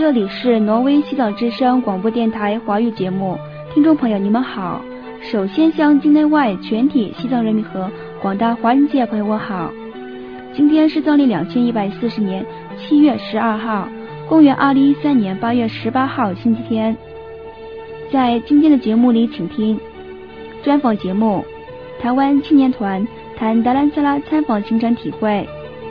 这里是挪威西藏之声广播电台华语节目，听众朋友你们好。首先向境内外全体西藏人民和广大华人界朋友问好。今天是藏历2140年7月12号，公元2013年8月18号星期天。在今天的节目里，请听专访节目，台湾青年团谈达兰萨拉参访行程体会。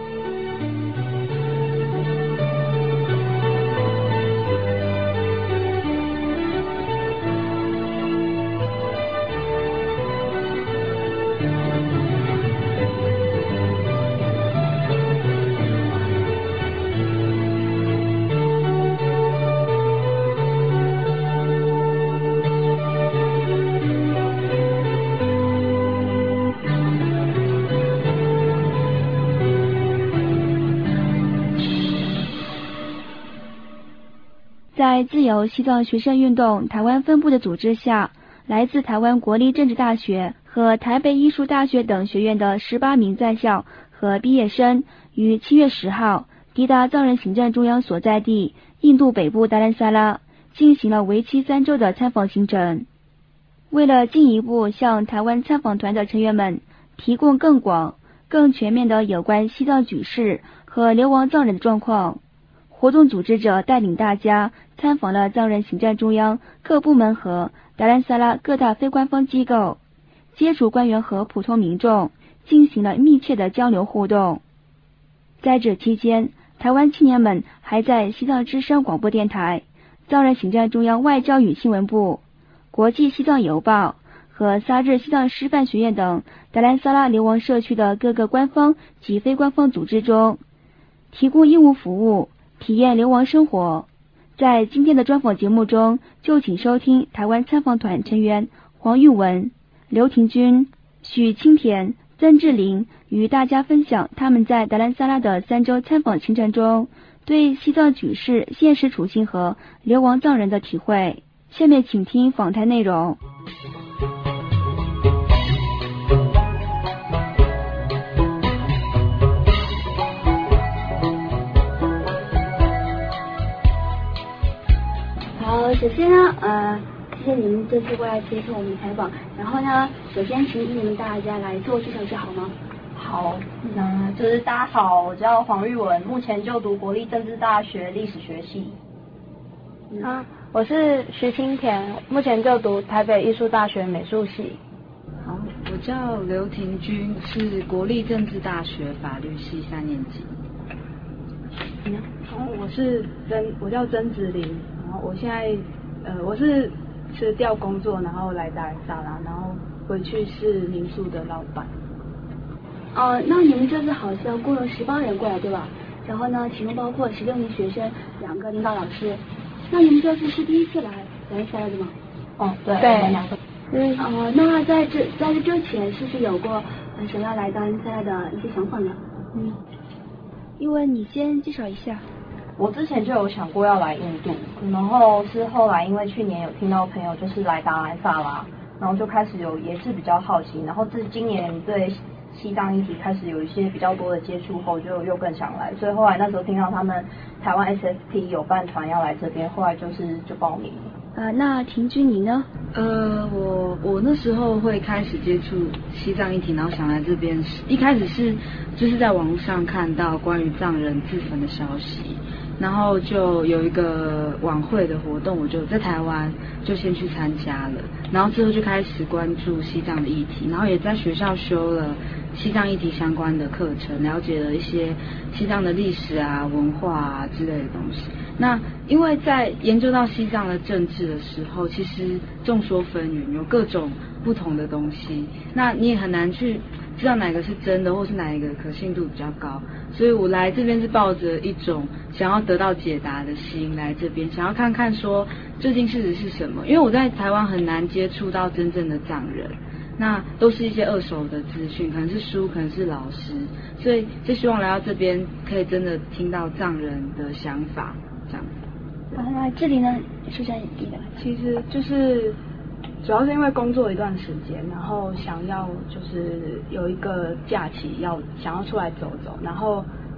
在自由西藏学生运动台湾分部的组织下，来自台湾国立政治大学和台北艺术大学等学院的18名在校和毕业生于7月10号抵达藏人行政中央所在地印度北部达兰萨拉，进行了为期3周的参访行程。为了进一步向台湾参访团的成员们提供更广、更全面的有关西藏举事和流亡藏人的状况，活动组织者带领大家参访了藏人行政中央各部门和达兰萨拉各大非官方机构，接触官员和普通民众，进行了密切的交流互动。在这期间，台湾青年们还在西藏之声广播电台、藏人行政中央外交与新闻部、国际西藏邮报和萨日西藏师范学院等达兰萨拉流亡社区的各个官方及非官方组织中提供义务服务，体验流亡生活。在今天的专访节目中，就请收听台湾参访团成员黄玉文、刘廷军、许清田、曾志玲与大家分享他们在达兰萨拉的3周参访行程中对西藏举事现实处境和流亡藏人的体会。下面请听访谈内容。首先呢，谢谢你们这次过来接受我们的采访。然后呢，首先请你们大家来自我介绍一下好吗？ 好，那就是大家好，我叫黄玉文，目前就读国立政治大学历史学系。 我是徐清田，目前就读台北艺术大学美术系。 好，我叫刘廷君，是国立政治大学法律系3年级。 好，我叫曾子玲。然后我现在我是辞掉工作，然后来达兰萨拉，然后回去是民宿的老板。 那你们这次好像共有18人过来对吧？然后呢，其中包括16名学生，2个领导老师。那你们这次是第一次来达兰萨拉的吗？ 对。 那在这之前是不是有过想要来达兰萨拉的一些想法呢？因为你先介绍一下。 我之前就有想过要来印度，然后是后来因为去年有听到朋友就是来达兰萨拉，然后就开始也是比较好奇，然后今年对西藏议题开始有一些比较多的接触后，就又更想来，所以后来那时候听到他们台湾 SFP 有办团要来这边，后来就报名了。 那廷君你呢？ 我那时候会开始接触西藏议题，然后想来这边，一开始是就是在网络上看到关于藏人自焚的消息，然后就有一个晚会的活动，我就在台湾就先去参加了，然后之后就开始关注西藏的议题，然后也在学校修了西藏议题相关的课程，了解了一些西藏的历史啊、文化啊之类的东西。那因为在研究到西藏的政治的时候，其实众说纷纭，有各种不同的东西，那你也很难去知道哪个是真的，或是哪一个可信度比较高。所以我来这边是抱着一种想要得到解答的心来这边，想要看看说究竟事实是什么。因为我在台湾很难接触到真正的藏人，那都是一些二手的资讯，可能是书，可能是老师，所以就希望来到这边可以真的听到藏人的想法这样子。 那这里呢是在你的？ 其实就是主要是因为工作一段时间，然后想要就是有一个假期想要出来走走，然后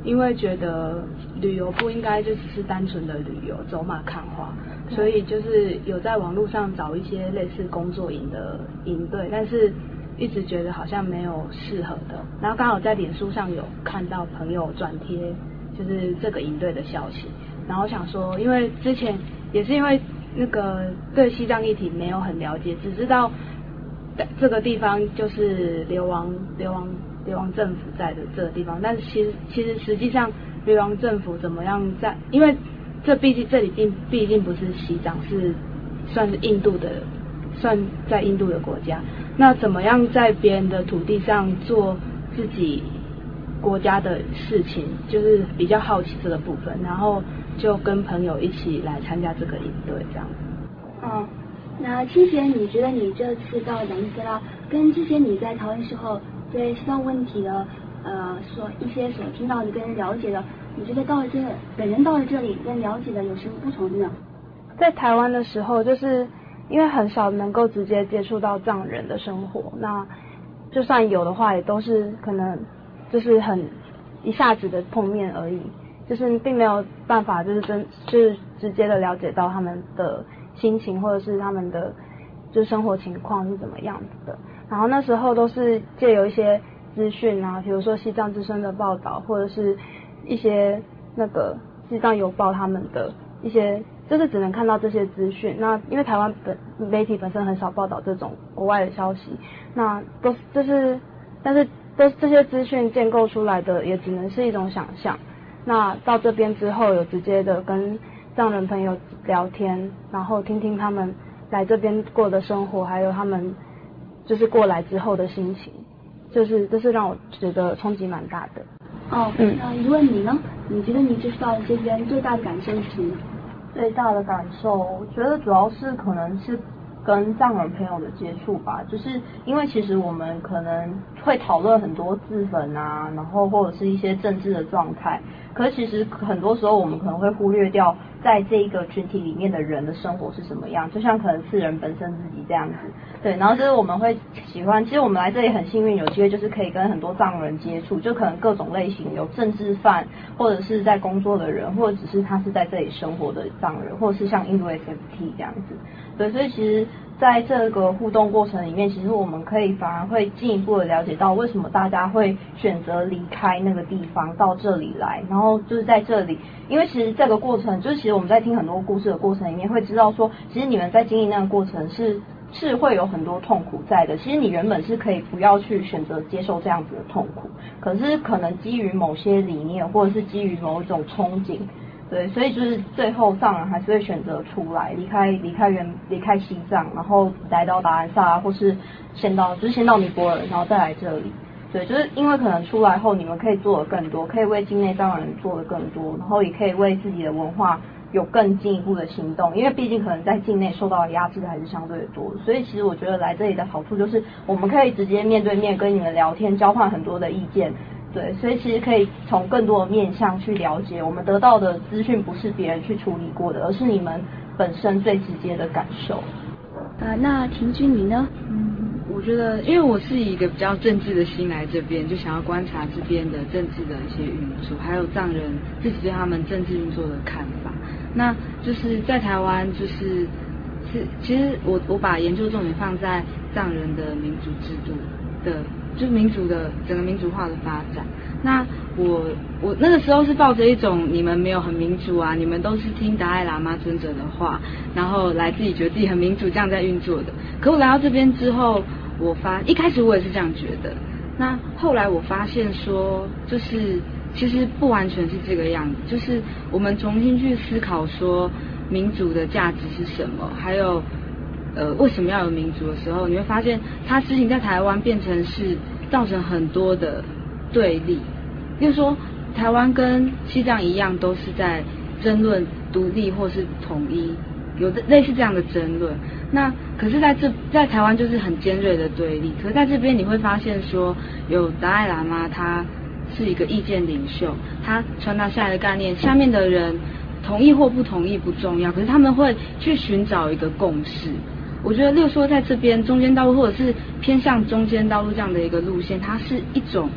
因为觉得旅游不应该就只是单纯的旅游走马看花，所以就是有在网络上找一些类似工作营的营队，但是一直觉得好像没有适合的，然后刚好在脸书上有看到朋友转贴就是这个营队的消息，然后想说因为之前也是因为那个对西藏议题没有很了解，只知道这个地方就是流亡政府在的这个地方，但是其实实际上流亡政府怎么样在，因为这里毕竟不是西藏，是算是算在印度的国家，那怎么样在别人的土地上做自己国家的事情，就是比较好奇这个部分，然后就跟朋友一起来参加这个营队这样。 那清贤，你觉得你这次到达伊斯拉跟之前你在台湾时候对西藏问题的所听到的跟了解的，你觉得本人到了这里跟了解的有什么不同呢？ 在台湾的时候，就是因为很少能够直接接触到藏人的生活，那就算有的话，也都是可能就是很一下子的碰面而已，就是并没有办法就是直接的了解到他们的心情或者是他们的就是生活情况是怎么样子的。然后那时候都是借由一些资讯啊，比如说西藏之声的报道，或者是一些那个西藏邮报他们的一些，就是只能看到这些资讯。那因为台湾媒体本身很少报道这种国外的消息，那但是这些资讯建构出来的也只能是一种想象。那到这边之后，有直接的跟藏人朋友聊天，然后听听他们来这边过的生活，还有他们就是过来之后的心情，这是让我觉得冲击蛮大的。 那如果你呢？你觉得你接触到这边最大的感受是什么？ 最大的感受，我觉得主要是可能是跟藏人朋友的接触吧，就是因为其实我们可能会讨论很多自焚啊，然后或者是一些政治的状态，可是其实很多时候我们可能会忽略掉在这个群体里面的人的生活是什么样，就像可能是人本身自己这样子，对，然后就是我们会喜欢，其实我们来这里很幸运，有机会就是可以跟很多藏人接触，就可能各种类型，有政治犯，或者是在工作的人，或者只是他是在这里生活的藏人，或者是像印度 SFT 这样子，对，所以其实在这个互动过程里面，其实我们可以反而会进一步的了解到为什么大家会选择离开那个地方到这里来，然后就是在这里，因为其实这个过程就是其实我们在听很多故事的过程里面会知道说，其实你们在经历那个过程是会有很多痛苦在的，其实你原本是可以不要去选择接受这样子的痛苦，可是可能基于某些理念或者是基于某一种憧憬，对，所以就是最后藏人还是会选择出来，离开西藏，然后来到达兰萨，或是先到尼泊尔，然后再来这里。对，就是因为可能出来后，你们可以做的更多，可以为境内藏人做的更多，然后也可以为自己的文化有更进一步的行动。因为毕竟可能在境内受到的压制还是相对的多，所以其实我觉得来这里的好处就是我们可以直接面对面跟你们聊天，交换很多的意见。对，所以其实可以从更多的面向去了解，我们得到的资讯不是别人去处理过的，而是你们本身最直接的感受。 那婷君你呢？ 我觉得因为我是以一个比较政治的心来这边，就想要观察这边的政治的一些运作，还有藏人自己对他们政治运作的看法。那就是在台湾其实我把研究重点放在藏人的民主制度的，就是民主的整个民主化的发展。那我那个时候是抱着一种你们没有很民主啊，你们都是听达赖喇嘛尊者的话，然后来自己觉得自己很民主这样在运作的。可我来到这边之后，一开始我也是这样觉得，那后来我发现说，就是其实不完全是这个样子，就是我们重新去思考说民主的价值是什么，还有为什么要有民主的时候，你会发现它事情在台湾变成是造成很多的对立。比如说台湾跟西藏一样都是在争论独立或是统一，有类似这样的争论。那可是在台湾就是很尖锐的对立，可是在这边你会发现说，有达赖喇嘛他是一个意见领袖，他传达下来的概念，下面的人同意或不同意不重要，可是他们会去寻找一个共识。我觉得例如说在这边中间道路或者是偏向中间道路这样的一个路线，它是一种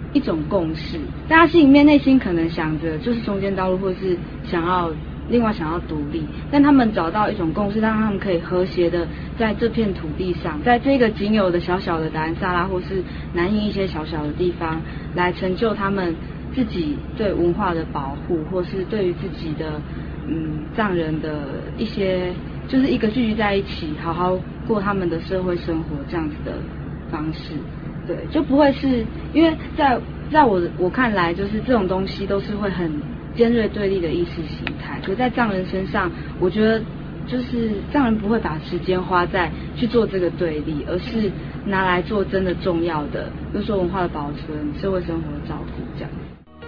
一种共识，大家心里面内心可能想着就是中间道路，或是想要独立，但他们找到一种共识，让他们可以和谐的在这片土地上，在这个仅有的小小的达兰萨拉或是南印一些小小的地方，来成就他们自己对文化的保护，或是对于自己的藏人的一些，就是一个聚集在一起，好好过他们的社会生活这样子的方式。对，就不会是因为在我看来，就是这种东西都是会很尖锐对立的意识形态。可在藏人身上，我觉得就是藏人不会把时间花在去做这个对立，而是拿来做真的重要的，比如说文化的保存、社会生活的照顾这样。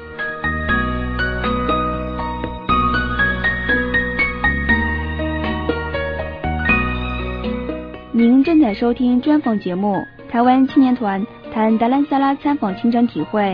您正在收听专访节目《台湾青年团谈达兰萨拉参访亲身体会》。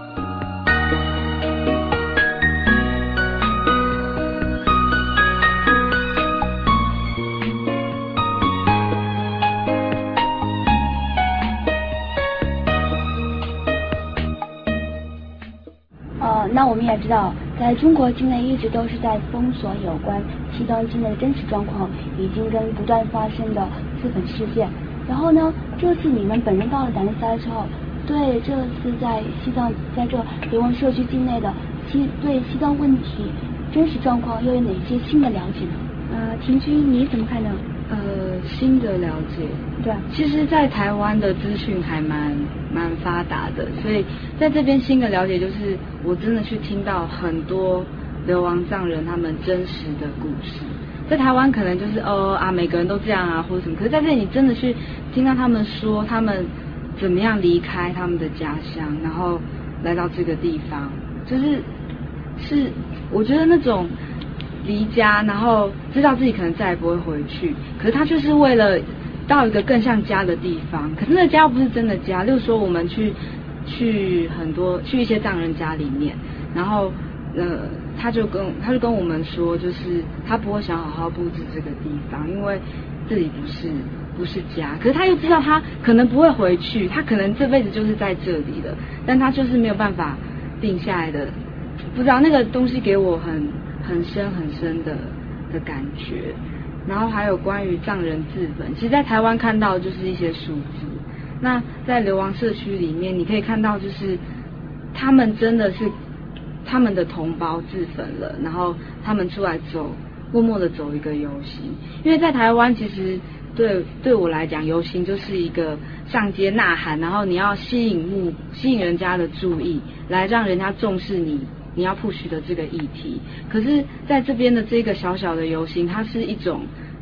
那我们也知道，在中国境内一直都是在封锁有关西藏境内的真实状况，以及跟不断发生的自焚事件。然后呢，这次你们本人到了达兰萨拉之后，对这次在西藏，在这流亡社区境内的对西藏问题真实状况又有哪些新的了解呢？庭君你怎么看呢？ 新的了解， 对， 其实在台湾的资讯还蛮发达的，所以在这边新的了解就是我真的去听到很多流亡藏人他们真实的故事。在台湾可能就是每个人都这样啊或者什么，可是在这里你真的去听到他们说他们怎么样离开他们的家乡，然后来到这个地方，就是我觉得那种离家，然后知道自己可能再也不会回去，可是他就是为了到一个更像家的地方。可是那个家不是真的家，例如说我们去一些藏人家里面，然后他就跟我们说，就是他不会想好好布置这个地方，因为这里不是家。可是他又知道他可能不会回去，他可能这辈子就是在这里的，但他就是没有办法定下来的。不知道那个东西给我很深的感觉。然后还有关于藏人自焚，其实在台湾看到就是一些数字，那在流亡社区里面你可以看到，就是他们真的是他们的同胞自焚了，然后他们出来默默的走一个游行。因为在台湾其实对我来讲，游行就是一个上街呐喊，然后你要吸引人家的注意，来让人家重视你要 push 的这个议题。可是在这边的这个小小的游行，它是一种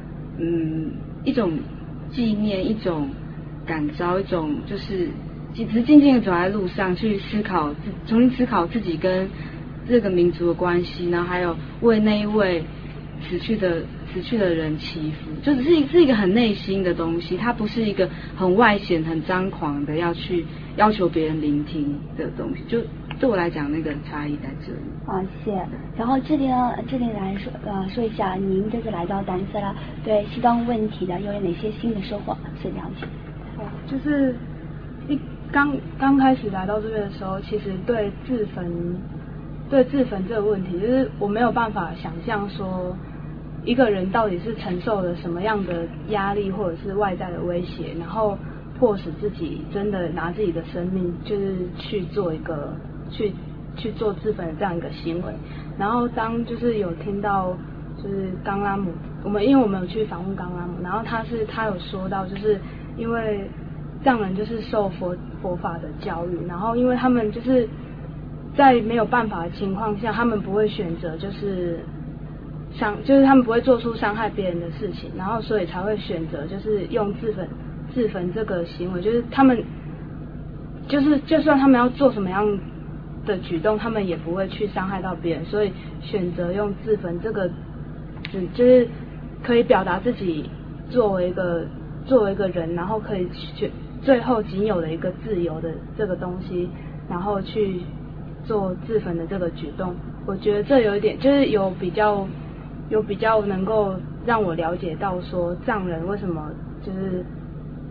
纪念，一种感召，一种就是只是静静的走在路上去重新思考自己跟这个民族的关系，然后还有为那一位死去的人祈福，就只是一个很内心的东西，它不是一个很外显很张狂的要去要求别人聆听的东西。就对我来讲，那个差异在这里。 谢谢。然后这里来说一下，您这次来到达兰萨拉，对西藏问题的又有哪些新的收获是了解？ 就是刚开始来到这边的时候，其实对自焚这个问题，就是我没有办法想象说一个人到底是承受了什么样的压力或者是外在的威胁，然后迫使自己真的拿自己的生命就是去做自焚的这样一个行为。然后当就是有听到就是冈拉姆，因为我们有去访问冈拉姆，然后他有说到，就是因为藏人就是受佛法的教育，然后因为他们就是在没有办法的情况下，他们不会选择就是他们不会做出伤害别人的事情，然后所以才会选择就是用自焚这个行为，就是他们就是就算他们要做什么样的举动，他们也不会去伤害到别人，所以选择用自焚这个就是可以表达自己作为一个人，然后可以最后仅有的一个自由的这个东西，然后去做自焚的这个举动。我觉得这有一点就是有比较能够让我了解到说藏人为什么就是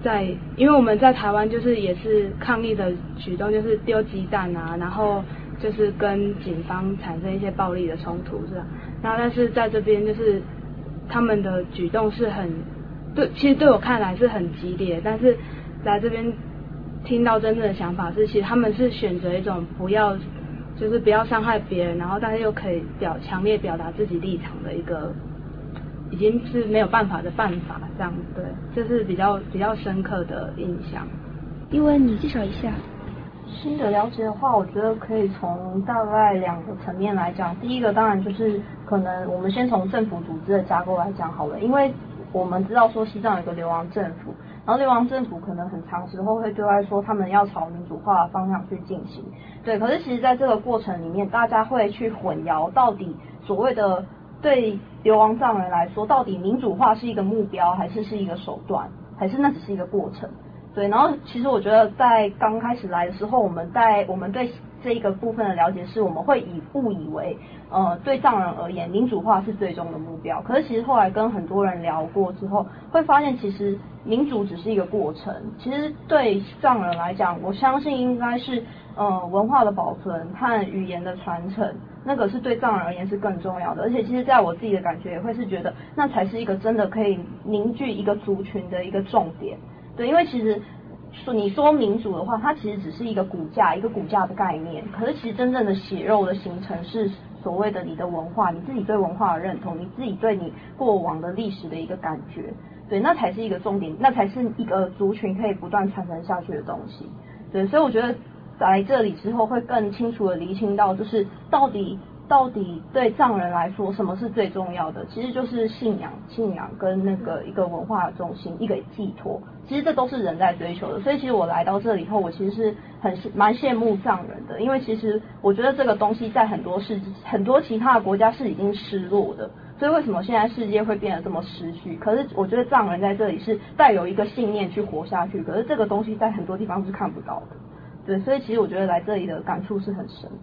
因为我们在台湾就是也是抗议的举动，就是丢鸡蛋啊，然后就是跟警方产生一些暴力的冲突这样。然后但是在这边就是他们的举动是其实对我看来是很激烈，但是来这边听到真正的想法是，其实他们是选择一种不要伤害别人，然后但是又可以强烈表达自己立场的一个已经是没有办法的办法，这样对，这是比较深刻的印象。 英文你介绍一下。 新的了解的话，我觉得可以从大概两个层面来讲。第一个当然就是可能我们先从政府组织的架构来讲好了，因为我们知道说西藏有一个流亡政府，然后流亡政府可能很长时候会对外说他们要朝民主化的方向去进行，对。可是其实在这个过程里面，大家会去混淆到底所谓的对流亡藏人来说，到底民主化是一个目标，还是一个手段，还是那只是一个过程？对。然后其实我觉得在刚开始来的时候，我们对这一个部分的了解是，我们会误以为对藏人而言，民主化是最终的目标。可是其实后来跟很多人聊过之后，会发现其实民主只是一个过程。其实对藏人来讲，我相信应该是文化的保存和语言的传承，那个是对藏人而言是更重要的。而且其实在我自己的感觉也会是觉得，那才是一个真的可以凝聚一个族群的一个重点。对。因为其实你说民主的话，它其实只是一个骨架的概念，可是其实真正的血肉的形成是所谓的你的文化，你自己对文化的认同，你自己对你过往的历史的一个感觉，对，那才是一个重点，那才是一个族群可以不断传承下去的东西。对。所以我觉得来这里之后会更清楚的厘清到，就是到底对藏人来说什么是最重要的，其实就是信仰跟那个一个文化的中心，一个寄托，其实这都是人在追求的。所以其实我来到这里后，我其实是蛮羡慕藏人的，因为其实我觉得这个东西在很多其他的国家是已经失落的，所以为什么现在世界会变得这么失序？可是我觉得藏人在这里是带有一个信念去活下去，可是这个东西在很多地方是看不到的。对。所以其实我觉得来这里的感触是很深的。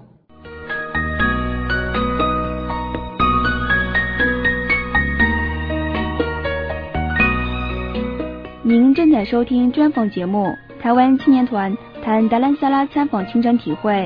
您正在收听专访节目《台湾青年团谈达兰萨拉参访亲身体会》。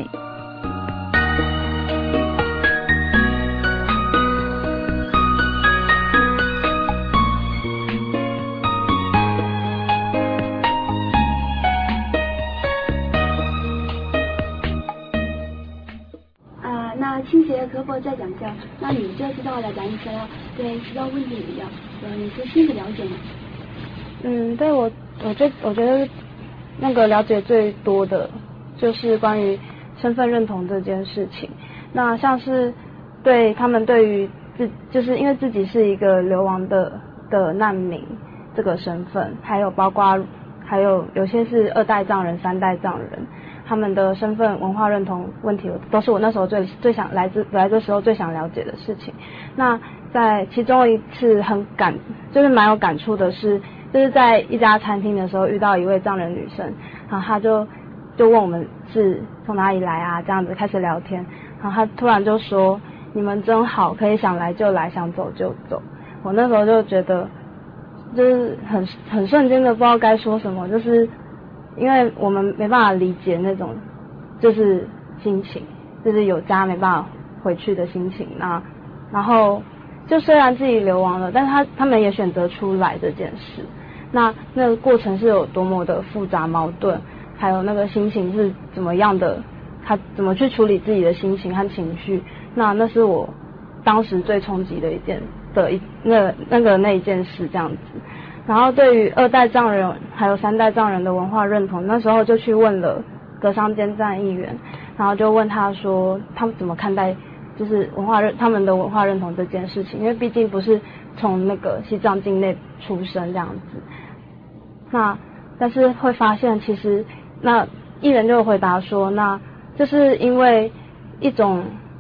那青姐可否再讲一下，那你这次到了达兰萨拉对西藏问题怎么样？你是新的了解吗？ 对，我觉得那个了解最多的就是关于身份认同这件事情。那像是对他们对于就是因为自己是一个流亡的难民这个身份，还有有些是2代藏人、3代藏人，他们的身份文化认同问题都是我那时候最想来这时候最想了解的事情。那在其中一次就是蛮有感触的是，就是在一家餐厅的时候遇到一位藏人女生，然后她就问我们是从哪里来啊，这样子开始聊天，然后她突然就说你们真好，可以想来就来，想走就走。我那时候就觉得就是很瞬间的不知道该说什么，就是因为我们没办法理解那种就是心情，就是有家没办法回去的心情。然后就虽然自己流亡了，但是他们也选择出来这件事，那个过程是有多么的复杂矛盾，还有那个心情是怎么样的，他怎么去处理自己的心情和情绪，那是我当时最冲击的那一件事这样子。然后对于2代藏人还有3代藏人的文化认同，那时候就去问了格桑坚赞议员，然后就问他说他们怎么看待就是他们的文化认同这件事情，因为毕竟不是从那个西藏境内出生这样子。但是会发现其实那议员就回答说，那就是因为一种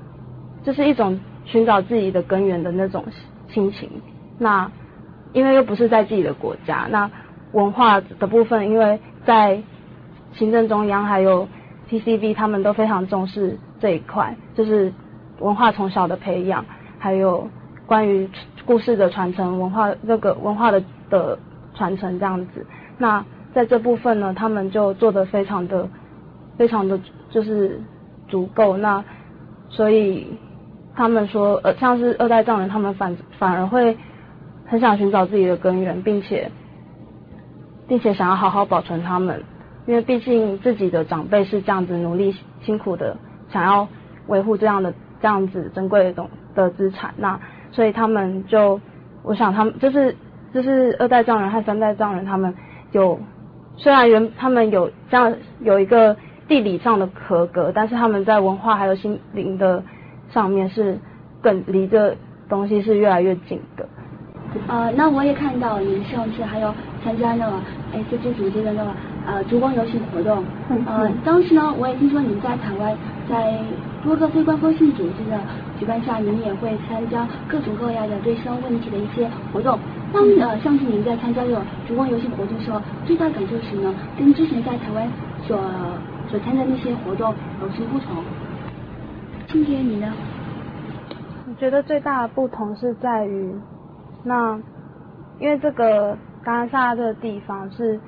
寻找自己的根源的那种心情，那因为又不是在自己的国家，那文化的部分因为在行政中央还有 PCV 他们都非常重视这一块，就是文化从小的培养，还有关于故事的传承，文化的传承这样子。那在这部分呢，他们就做得非常的就是足够。那所以他们说，像是二代藏人，他们反而会很想寻找自己的根源，并且想要好好保存他们，因为毕竟自己的长辈是这样子努力辛苦的，想要维护这样子珍贵的资产。那所以他们我想他们就是二代藏人和三代藏人，他们虽然他们有这样有一个地理上的合格，但是他们在文化还有心灵的上面是更离这东西是越来越近的。 那我也看到您上次还有参加那个 SG 组织的那个烛光游行活动。当时呢，我也听说您在台湾在多个非官方性组织的举办下，您也会参加各种各样的对生问题的一些活动。那上次您在参加这种烛光游行活动的时候，最大感受是什么？跟之前在台湾所参加的那些活动有什么不同？青天你呢？ 我觉得最大的不同是在于，因为这个达兰萨拉这个地方是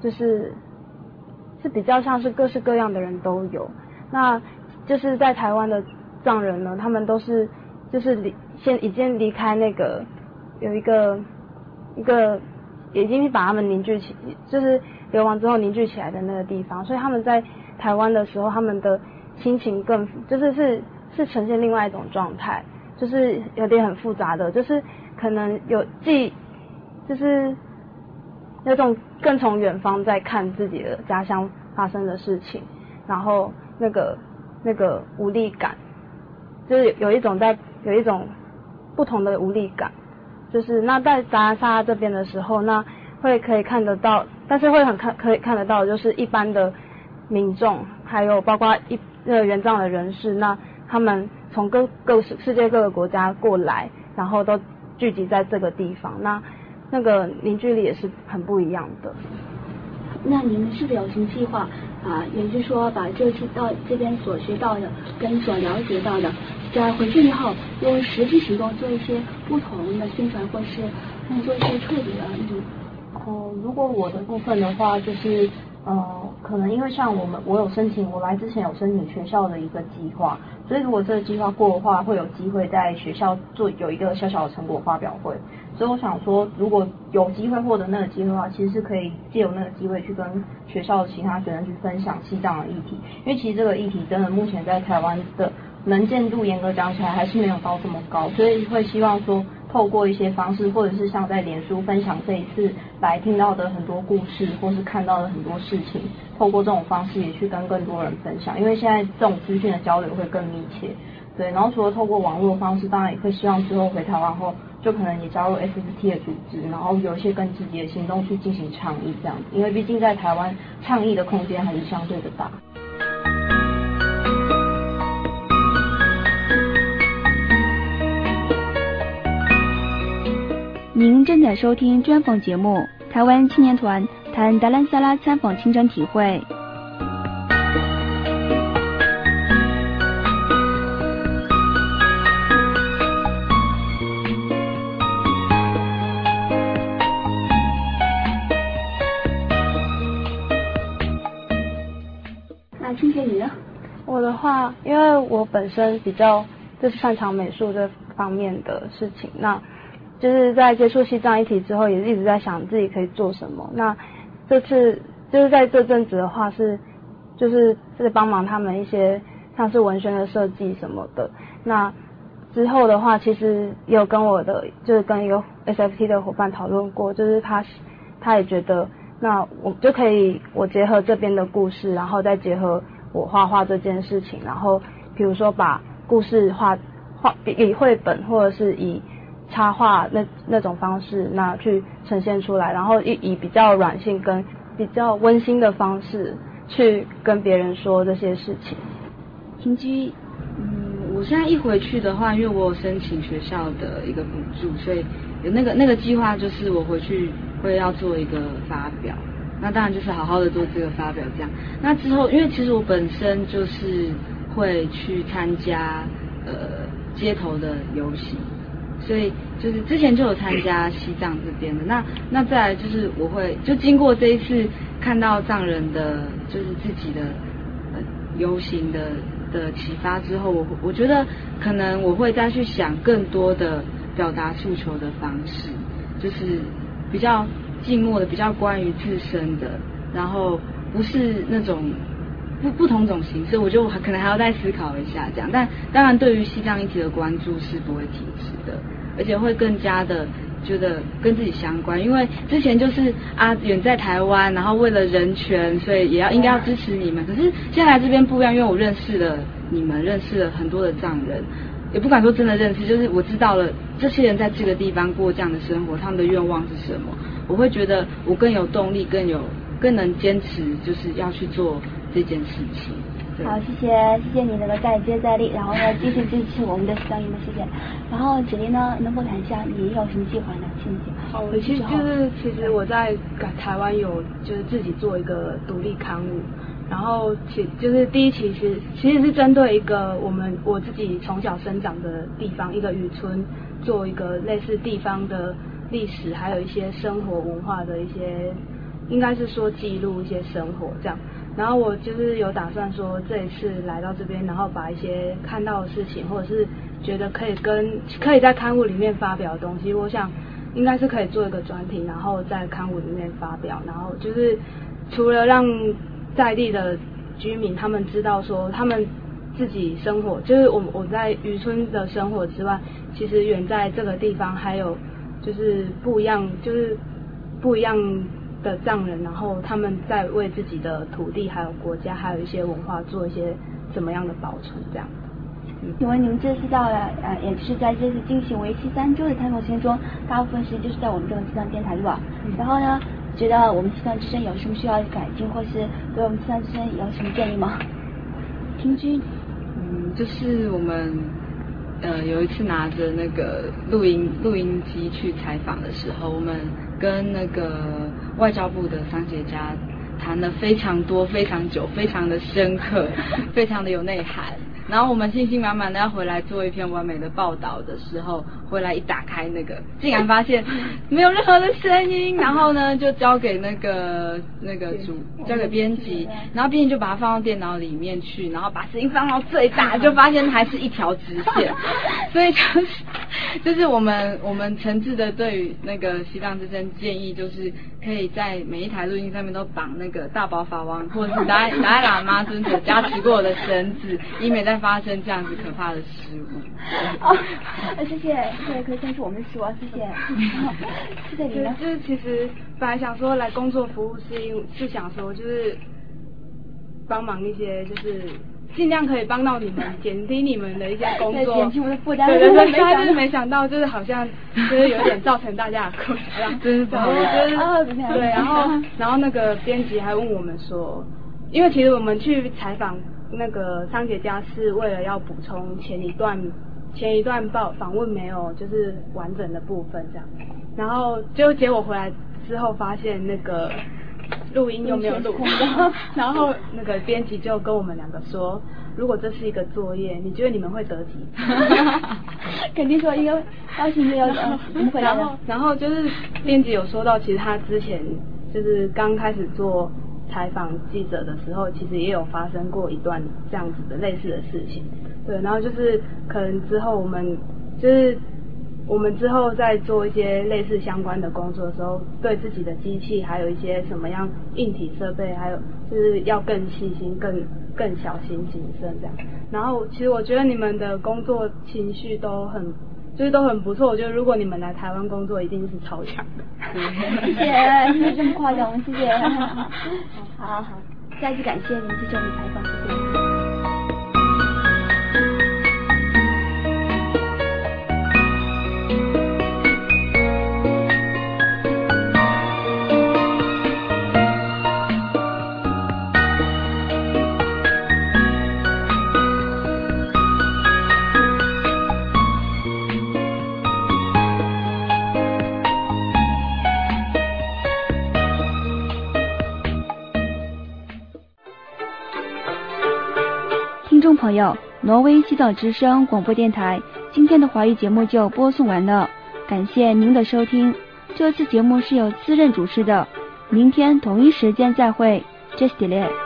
比较像是各式各样的人都有。那就是在台湾的藏人呢，他们都是已经离开那个有一个已经把他们凝聚起，就是流亡之后凝聚起来的那个地方，所以他们在台湾的时候，他们的心情更是呈现另外一种状态，就是有点很复杂的，就是可能就是有种更从远方在看自己的家乡发生的事情，然后那个无力感，就是有一种不同的无力感。就是那在达兰萨拉这边的时候，那可以看得到，但是会可以看得到，就是一般的民众，还有包括原藏的人士，那他们从世界各个国家过来，然后都聚集在这个地方，那个凝聚力也是很不一样的。 那你们是否有什么计划也就是说把这次到这边所学到的跟所了解到的，在回去以后用实际行动做一些不同的宣传，或是做一些彻底的如果我的部分的话，就是可能因为像我来之前有申请学校的一个计划，所以如果这个计划过的话，会有机会在学校有一个小小的成果发表会。所以我想说，如果有机会获得那个机会的话，其实是可以借由那个机会去跟学校的其他学生去分享西藏的议题，因为其实这个议题真的目前在台湾的能见度严格讲起来还是没有到这么高，所以会希望说透过一些方式，或者是像在脸书分享这一次来听到的很多故事，或是看到的很多事情，透过这种方式也去跟更多人分享，因为现在这种资讯的交流会更密切。对，然后除了透过网络方式，当然也会希望之后回台湾后，就可能也加入 SST 的组织，然后有一些更积极的行动去进行倡议这样子，因为毕竟在台湾倡议的空间还是相对的大。 您正在收听专访节目《台湾青年团谈达兰萨拉参访亲身体会》。那青姐你呢？ 我的话，因为我本身比较就是擅长美术这方面的事情，那就是在接触西藏议题之后，也一直在想自己可以做什么。那这次就是在这阵子的话就是帮忙他们一些像是文宣的设计什么的。那之后的话，其实也有跟就是跟一个 SFT 的伙伴讨论过，就是他也觉得，那我就可以我结合这边的故事，然后再结合我画画这件事情，然后比如说把故事以绘本或者是以插画那种方式，那去呈现出来，然后以比较软性跟比较温馨的方式去跟别人说这些事情。 平居，我现在一回去的话，因为我有申请学校的一个补助，所以有那个计划，就是我回去会要做一个发表。那当然就是好好的做这个发表这样。那之后，因为其实我本身就是会去参加街头的游行。 所以就是之前就有参加西藏这边的。那再来就是我会就经过这一次看到藏人的就是自己的游行的启发之后，我觉得可能我会再去想更多的表达诉求的方式，就是比较静默的，比较关于自身的，然后不是那种不同种形式，我觉得我可能还要再思考一下这样。但当然对于西藏议题的关注是不会停止的，而且会更加的觉得跟自己相关，因为之前就是远在台湾，然后为了人权，所以应该要支持你们。可是现在来这边不一样，因为我认识了你们，认识了很多的藏人，也不敢说真的认识，就是我知道了这些人在这个地方过这样的生活，他们的愿望是什么，我会觉得我更有动力，更能坚持，就是要去做这件事情。 好，谢谢你能够再接再厉，然后呢继续支持我们的西藏营的事件。然后子琳呢，能否谈一下你有什么计划呢？现在好，其实我在台湾有就是自己做一个独立刊物，然后就是第一期其实是针对一个我自己从小生长的地方，一个渔村，做一个类似地方的历史，还有一些生活文化的一些，应该是说记录一些生活这样。然后我就是有打算说这一次来到这边，然后把一些看到的事情，或者是觉得可以在刊物里面发表的东西，我想应该是可以做一个专题，然后在刊物里面发表。然后就是除了让在地的居民他们知道说他们自己生活，就是我在渔村的生活之外，其实远在这个地方还有就是不一样的藏人，然后他们在为自己的土地还有国家还有一些文化做一些怎么样的保存这样。 请问你们这次到了也就是在这次进行为期3周的采访时间中，大部分时间就是在我们这个西藏电台录啊。然后呢，觉得我们西藏之声有什么需要改进，或是对我们西藏之声有什么建议吗？平均就是我们有一次拿着那个录音机去采访的时候，我们跟那个外交部的桑杰家谈了非常多、非常久、非常的深刻、非常的有内涵。然后我们信心满满的要回来做一篇完美的报道的时候，回来一打开那个，竟然发现没有任何的声音。然后呢，就交给交给编辑，然后编辑就把它放到电脑里面去，然后把声音放到最大，就发现还是一条直线。所以就是我们诚挚的对于那个西藏之声建议，就是可以在每一台录音上面都绑那个大宝法王或者是达赖喇嘛尊者加持过的绳子，以免再发生这样子可怕的失误。 谢谢，可以先是我们的失误，谢谢。谢谢你呢。 就是其实本来想说来工作服务是想说就是帮忙一些就是尽量可以帮到你们，减低你们的一些工作， 减轻我的负担。 对，但是没想到就是好像就是有点造成大家的困扰， 真是不好意思。 对，然后那个编辑还问我们说，因为其实我们去采访那个桑杰家是为了要补充前一段访问没有就是完整的部分这样，然后结果回来之后发现那个录音又没有录，然后那个编辑就跟我们两个说，如果这是一个作业，你觉得你们会得几分？ 肯定说应该邀请没有怎么回答的。 然后就是编辑有说到，其实他之前就是刚开始做采访记者的时候，其实也有发生过一段这样子的类似的事情。对，然后就是可能之后我们之后在做一些类似相关的工作的时候，对自己的机器还有一些什么样硬体设备，还有就是要更细心、更小心谨慎这样。然后其实我觉得你们的工作情绪都很不错，我觉得如果你们来台湾工作，一定是超强的。 谢谢这么夸奖，谢谢。好，再次感谢您接受我们采访，谢谢。听众朋友，挪威西藏之声广播电台今天的华语节目就播送完了，感谢您的收听。这次节目是由自任主持的，明天同一时间再会 ，Just Delay。